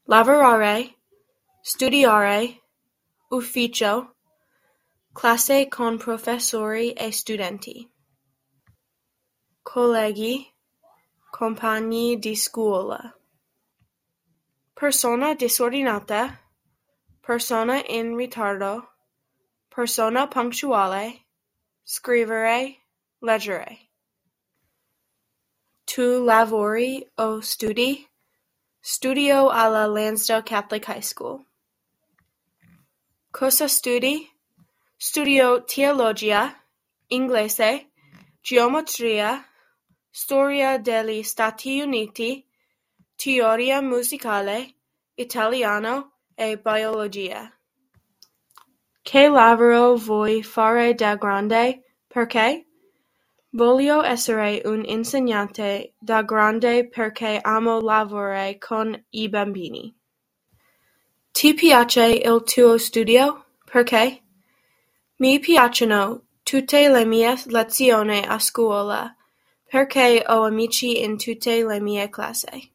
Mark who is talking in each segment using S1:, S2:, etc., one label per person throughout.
S1: lavorare, studiare, ufficio, classe con professori e studenti, colleghi, compagni di scuola, persona disordinata, persona in ritardo, persona punctuale, scrivere, leggere. Tu lavori o studi? Studio alla Lansdale Catholic High School. Cosa studi? Studio teologia, inglese, geometria, storia degli Stati Uniti, teoria musicale, italiano e biologia. Che lavoro vuoi fare da grande? Perché? Voglio essere un insegnante da grande perché amo lavorare con I bambini. Ti piace il tuo studio? Perché? Mi piacciono tutte le mie lezioni a scuola, perché ho amici in tutte le mie classi.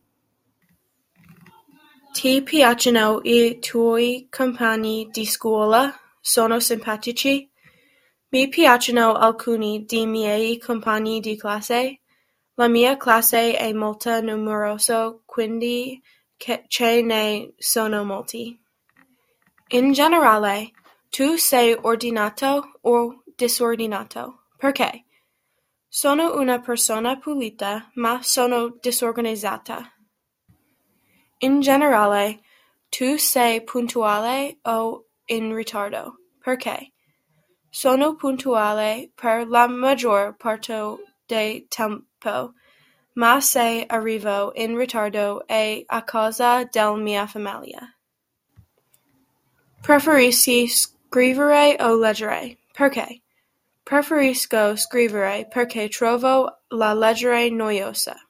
S1: Ti piacciono I tuoi compagni di scuola? Sono simpatici? Mi piacciono alcuni dei miei compagni di classe. La mia classe è molto numerosa, quindi ce ne sono molti. In generale, tu sei ordinato o disordinato? Perché? Sono una persona pulita, ma sono disorganizzata. In generale, tu sei puntuale o in ritardo? Perché? Sono puntuale per la maggior parte del tempo, ma se arrivo in ritardo è a causa della mia famiglia. Preferisci scrivere o leggere? Perché? Preferisco scrivere perché trovo la leggere noiosa.